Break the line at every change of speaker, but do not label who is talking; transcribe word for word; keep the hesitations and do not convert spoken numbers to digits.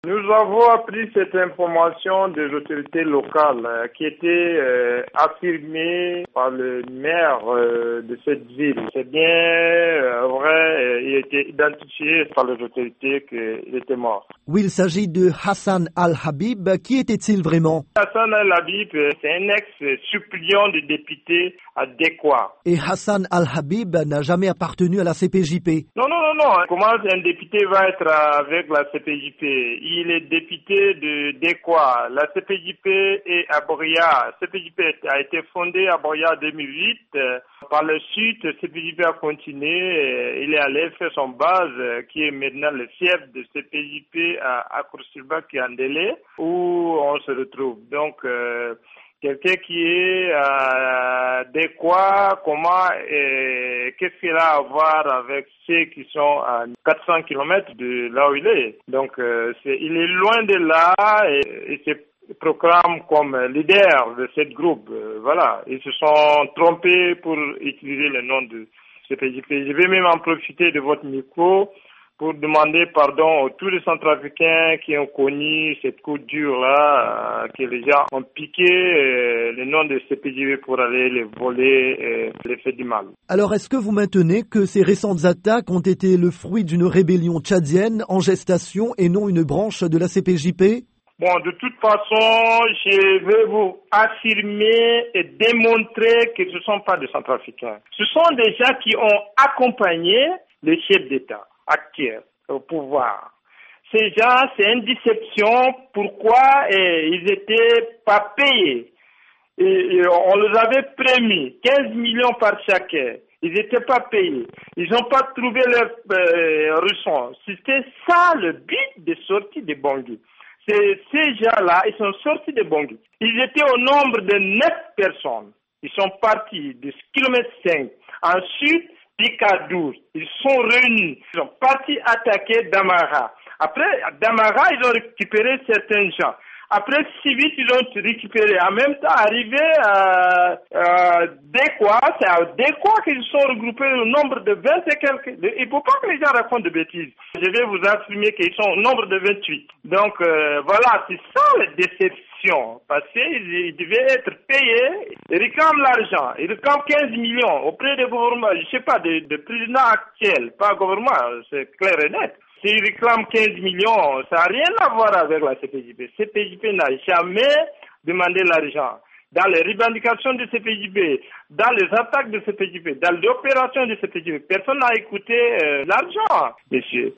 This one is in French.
Nous avons appris cette information des autorités locales euh, qui était euh, affirmée par le maire euh, de cette ville. C'est bien euh, vrai, euh, il était identifié par les autorités qu'il était mort.
Oui, il s'agit de Hassan Al-Habib. Qui était-il vraiment?
Hassan Al-Habib, c'est un ex-suppléant de député à Dekwa.
Et Hassan Al-Habib n'a jamais appartenu à la C P J P?
Non, non, non, non. Comment un député va être avec la C P J P? Il est député de Dekwa. La C P J P est à Boria. La C P J P a été fondée à Boria en deux mille huit. Par la suite, C P J P a continué. Il est allé faire son base, qui est maintenant le siège de C P J P à Akoursilba, qui est en délai, où on se retrouve. Donc, euh, quelqu'un qui est euh, de quoi, comment, et qu'est-ce qu'il a à voir avec ceux qui sont à quatre cents kilomètres de là où il est. Donc, euh, c'est, il est loin de là et, et se proclame comme leader de ce groupe. Euh, voilà, ils se sont trompés pour utiliser le nom de C P J P. Je vais même en profiter de votre micro pour demander pardon à tous les Centrafricains qui ont connu cette coup dure-là, euh, que les gens ont piqué euh, le nom de C P J P pour aller les voler et les faire du mal.
Alors, est-ce que vous maintenez que ces récentes attaques ont été le fruit d'une rébellion tchadienne en gestation et non une branche de la C P J P?
Bon, de toute façon, je vais vous affirmer et démontrer que ce ne sont pas des Centrafricains. Ce sont des gens qui ont accompagné les chefs d'État actuels au pouvoir. Ces gens, c'est une déception. Pourquoi eh, ils n'étaient pas payés? Et, et on les avait promis quinze millions par chacun. Ils n'étaient pas payés. Ils n'ont pas trouvé leur euh, rançon. C'était ça le but de sortie de Bangui. C'est, ces gens-là, ils sont sortis de Bangui. Ils étaient au nombre de neuf personnes. Ils sont partis de kilomètre cinq. Ensuite, Picadou, ils sont réunis. Ils sont partis attaquer Damara. Après, Damara, ils ont récupéré certains gens. Après, si vite, ils ont récupéré. En même temps, arrivé à, à Dekwa, c'est à Dekwa qu'ils sont regroupés au nombre de vingt et quelques. Il ne faut pas que les gens racontent de bêtises. Je vais vous affirmer qu'ils sont au nombre de vingt-huit. Donc, euh, voilà, c'est ça la déception. Parce qu'ils ils devaient être payés. Ils réclament l'argent. Ils réclament quinze millions auprès des gouvernements. Je ne sais pas, des de présidents actuels. Pas gouvernement, c'est clair et net. S'ils réclament quinze millions, ça n'a rien à voir avec la C P J P. C P J P n'a jamais demandé l'argent. Dans les revendications de C P J P, dans les attaques de C P J P, dans l'opération de C P J P, personne n'a écouté euh, l'argent, monsieur.